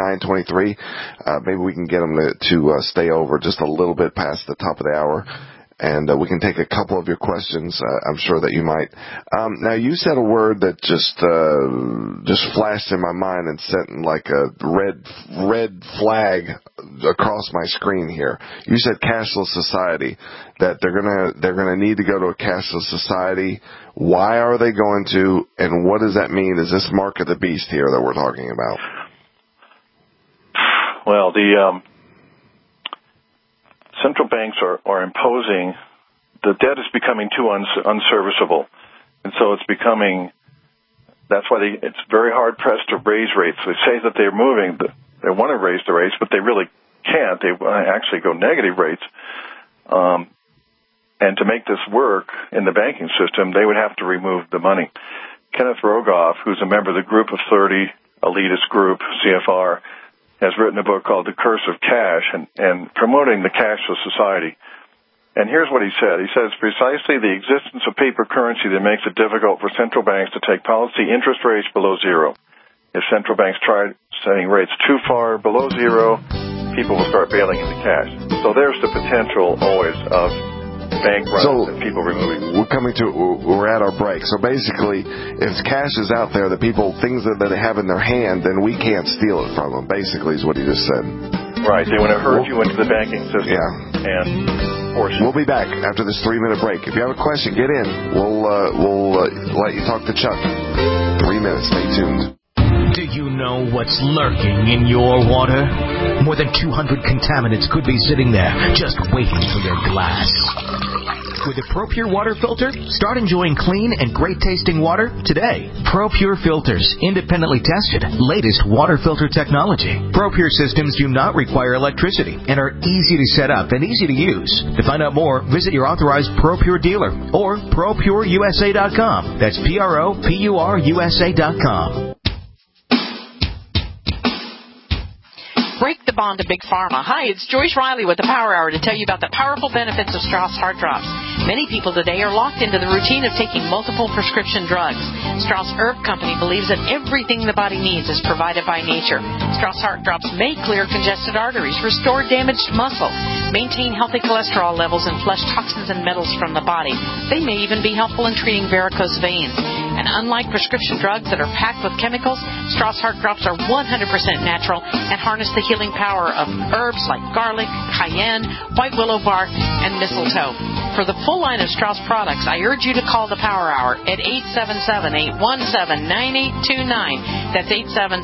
855-995-6923. Maybe we can get them to stay over just a little bit past the top of the hour. and we can take a couple of your questions. I'm sure that you might. Now, you said a word that just flashed in my mind and sent like a red flag across my screen here. You said cashless society, that they're gonna need to go to a cashless society. Why are they going to, and what does that mean? Is this mark of the beast here that we're talking about? Well, the central banks are imposing, the debt is becoming too unserviceable. And so it's becoming, that's why it's very hard pressed to raise rates. They say that they're moving, they want to raise the rates, but they really can't. They actually go negative rates. And to make this work in the banking system, they would have to remove the money. Kenneth Rogoff, who's a member of the Group of 30 elitist group, CFR, has written a book called The Curse of Cash and promoting the cashless society. And here's what he said. He says, precisely the existence of paper currency that makes it difficult for central banks to take policy interest rates below zero. If central banks try setting rates too far below zero, people will start bailing into cash. So there's the potential always of bank runs and people removing. We're at our break. So basically, if cash is out there, the people, things that they have in their hand, then we can't steal it from them, basically is what he just said. Right. They want to herd you into the banking system. Yeah. And force you. We'll be back after this 3-minute break. If you have a question, get in. We'll let you talk to Chuck. 3 minutes. Stay tuned. Do you know what's lurking in your water? More than 200 contaminants could be sitting there, just waiting for your glass. With a ProPure water filter, start enjoying clean and great-tasting water today. ProPure filters, independently tested, latest water filter technology. ProPure systems do not require electricity and are easy to set up and easy to use. To find out more, visit your authorized ProPure dealer or ProPureUSA.com. That's ProPureUSA.com. Break the bond to Big Pharma. Hi, it's Joyce Riley with the Power Hour to tell you about the powerful benefits of Strauss Heart Drops. Many people today are locked into the routine of taking multiple prescription drugs. Strauss Herb Company believes that everything the body needs is provided by nature. Strauss Heart Drops may clear congested arteries, restore damaged muscle, maintain healthy cholesterol levels, and flush toxins and metals from the body. They may even be helpful in treating varicose veins. And unlike prescription drugs that are packed with chemicals, Strauss Heart Drops are 100% natural and harness the healing power of herbs like garlic, cayenne, white willow bark, and mistletoe. For the full line of Strauss products, I urge you to call the Power Hour at 877-817-9829. That's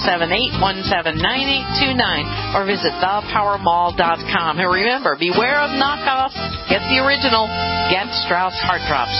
877-817-9829. Or visit thepowermall.com. And remember, beware of knockoffs. Get the original. Get Strauss Heart Drops.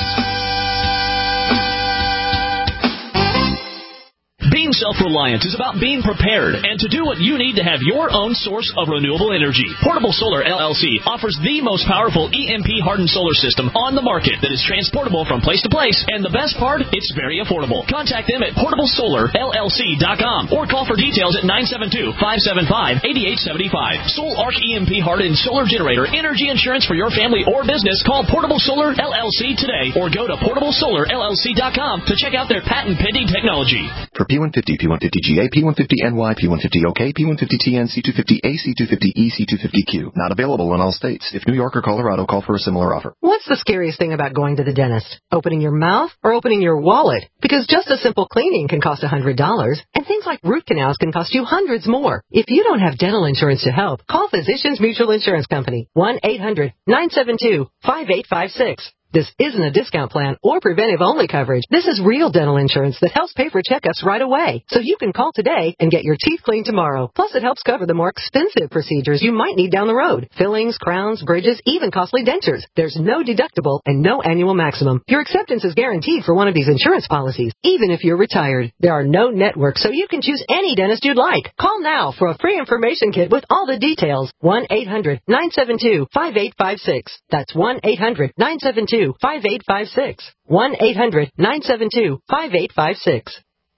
Being self-reliant is about being prepared and to do what you need to have your own source of renewable energy. Portable Solar LLC offers the most powerful EMP-hardened solar system on the market that is transportable from place to place, and the best part, it's very affordable. Contact them at portablesolarllc.com or call for details at 972-575-8875. Soul Arc EMP-hardened solar generator energy insurance for your family or business. Call Portable Solar LLC today or go to portablesolarllc.com to check out their patent-pending technology. For P150, P150GA, P150NY, P150OK, P150TN, C250A, C250E, C250Q. Not available in all states. If New York or Colorado, call for a similar offer. What's the scariest thing about going to the dentist? Opening your mouth or opening your wallet? Because just a simple cleaning can cost $100, and things like root canals can cost you hundreds more. If you don't have dental insurance to help, call Physicians Mutual Insurance Company, 1-800-972-5856. This isn't a discount plan or preventive-only coverage. This is real dental insurance that helps pay for checkups right away. So you can call today and get your teeth cleaned tomorrow. Plus, it helps cover the more expensive procedures you might need down the road. Fillings, crowns, bridges, even costly dentures. There's no deductible and no annual maximum. Your acceptance is guaranteed for one of these insurance policies, even if you're retired. There are no networks, so you can choose any dentist you'd like. Call now for a free information kit with all the details. 1-800-972-5856. That's 1-800-972-5856. 1-800-972-5856.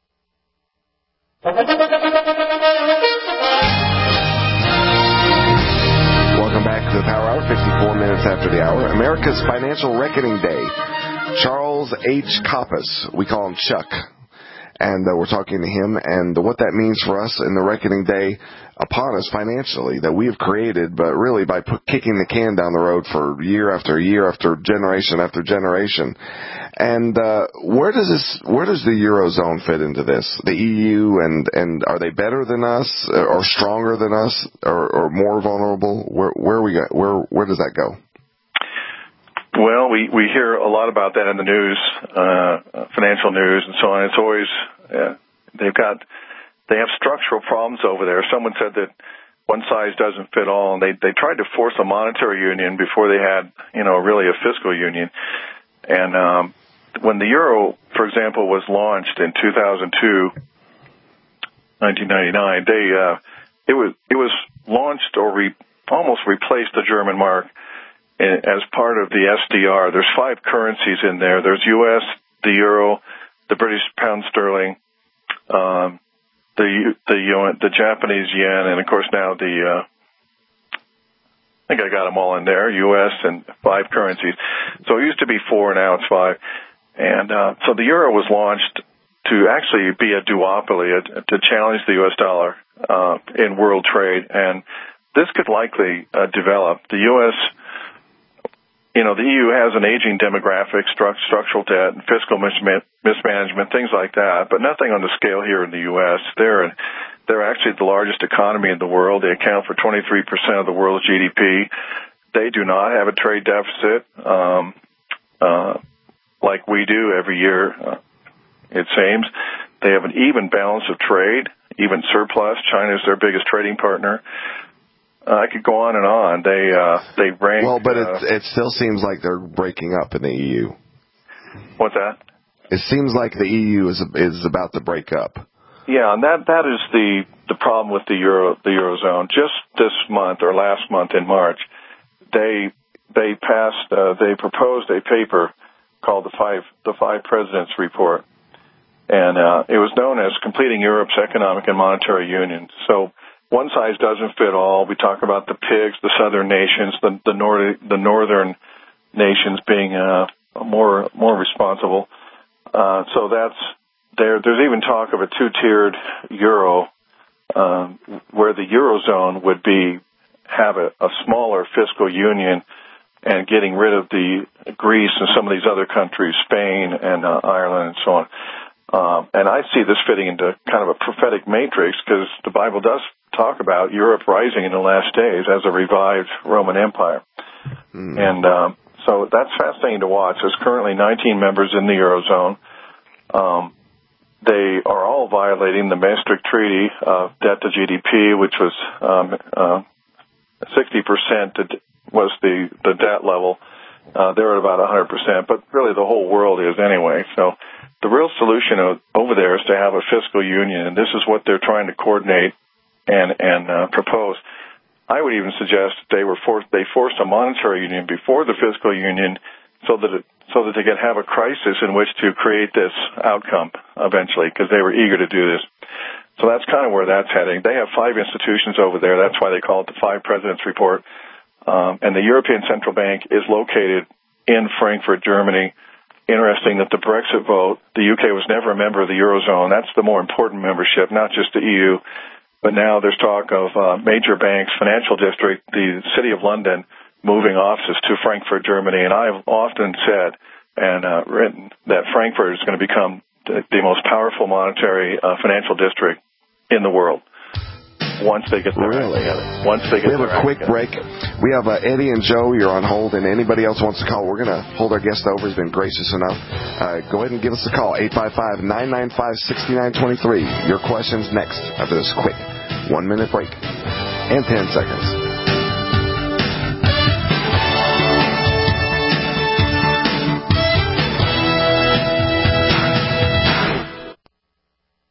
Welcome back to the Power Hour, 54 minutes after the hour. America's Financial Reckoning Day. Charles H. Coppice, we call him Chuck, and we're talking to him and what that means for us in the reckoning day upon us financially that we have created, but really by kicking the can down the road for year after year after generation after generation. And where does the Eurozone fit into this? The EU, and are they better than us, or stronger than us, or more vulnerable? Where does that go? Well, we hear a lot about that in the news, financial news, and so on. It's always they have structural problems over there. Someone said that one size doesn't fit all, and they tried to force a monetary union before they had, really a fiscal union. And when the euro, for example, was launched in 2002, 1999, it was launched or almost replaced the German mark as part of the SDR. There's 5 currencies in there. There's US, the euro, the British pound sterling, the Japanese yen, and of course now I think I got them all in there, US, and 5 currencies. So it used to be 4, now it's 5. And so the euro was launched to actually be a duopoly, to challenge the US dollar in world trade. And this could likely develop. The US, the EU has an aging demographic, structural debt, and fiscal mismanagement, things like that, but nothing on the scale here in the U.S. They're actually the largest economy in the world. They account for 23% of the world's GDP. They do not have a trade deficit like we do every year, it seems. They have an even balance of trade, even surplus. China is their biggest trading partner. I could go on and on. They rank. Well, but it still seems like they're breaking up in the EU. What's that? It seems like the EU is about to break up. Yeah, and that is the problem with the Eurozone. Just this month or last month in March, they proposed a paper called the Five Presidents Report, and it was known as Completing Europe's Economic and Monetary Union. So one size doesn't fit all. We talk about the pigs, the southern nations, the northern nations being more responsible. So there's even talk of a 2-tiered euro, where the Eurozone would have a smaller fiscal union and getting rid of the Greece and some of these other countries, Spain and Ireland and so on. And I see this fitting into kind of a prophetic matrix, because the Bible does talk about Europe rising in the last days as a revived Roman Empire. And so that's fascinating to watch. There's currently 19 members in the Eurozone. They are all violating the Maastricht Treaty of debt to GDP, which was 60% was the debt level. They're at about 100%, but really the whole world is anyway. So the real solution over there is to have a fiscal union, and this is what they're trying to coordinate and propose. I would even suggest they forced a monetary union before the fiscal union, so that they could have a crisis in which to create this outcome eventually, because they were eager to do this. So that's kind of where that's heading. They have 5 institutions over there. That's why they call it the Five Presidents Report. And the European Central Bank is located in Frankfurt, Germany. Interesting that the Brexit vote, the UK was never a member of the Eurozone. That's the more important membership, not just the EU. But now there's talk of major banks, financial district, the City of London, moving offices to Frankfurt, Germany. And I've often said and written that Frankfurt is going to become the most powerful monetary financial district in the world once they get their act together. We have a quick break. We have Eddie and Joe. You're on hold, and anybody else wants to call, we're going to hold our guest over. He's been gracious enough. Go ahead and give us a call, 855-995-6923. Your questions next after this quick 1-minute break and 10 seconds.